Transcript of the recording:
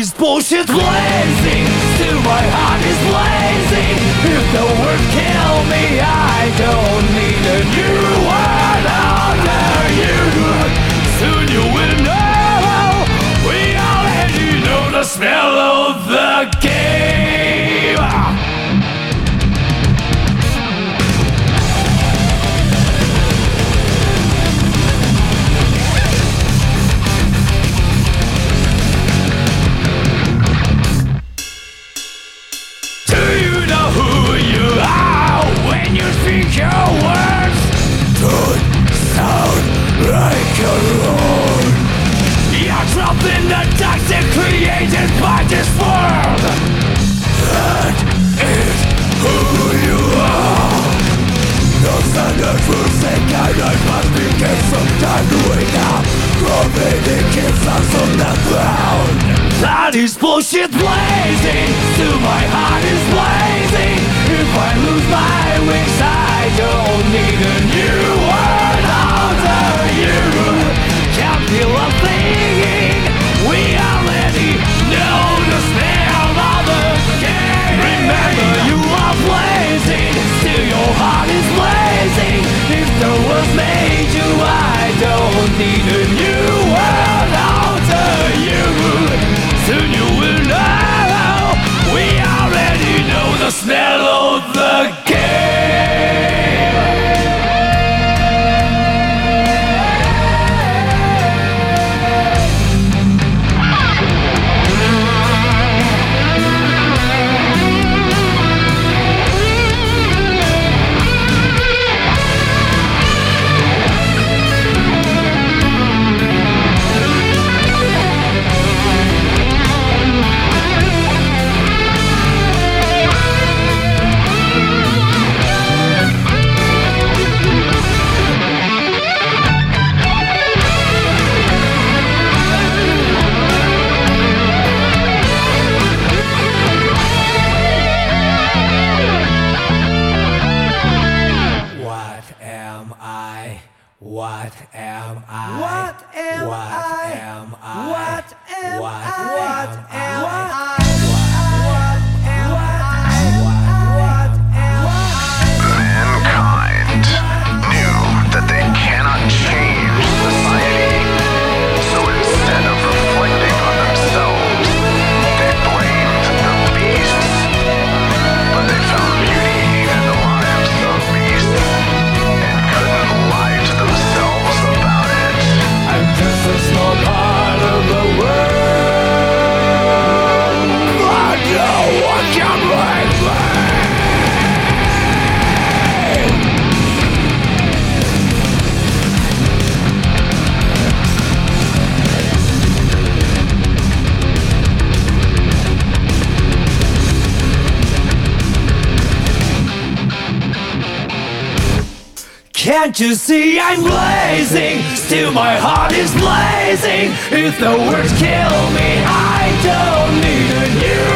is bullshit blazing, still my heart is blazing. If the words kill me, I don't need a new one under you. Soon you will know, we already know the smell of the game. Your words don't sound like your own. You're trapped in the toxic created by this world. That is who you are. No standard for second life must begin sometime to wake up. Providing keeps us on the ground. That is bullshit blazing, still my heart is blazing. If I lose my wings, I don't need a new world under you. Can't feel a thing, we already know the smell of the game. Remember you are blazing, still your heart is blazing. If the world made you, I don't need a new world under you. Soon you will know, we already know the smell of the game. Can't you see I'm blazing? Still my heart is blazing. If the words kill me, I don't need a new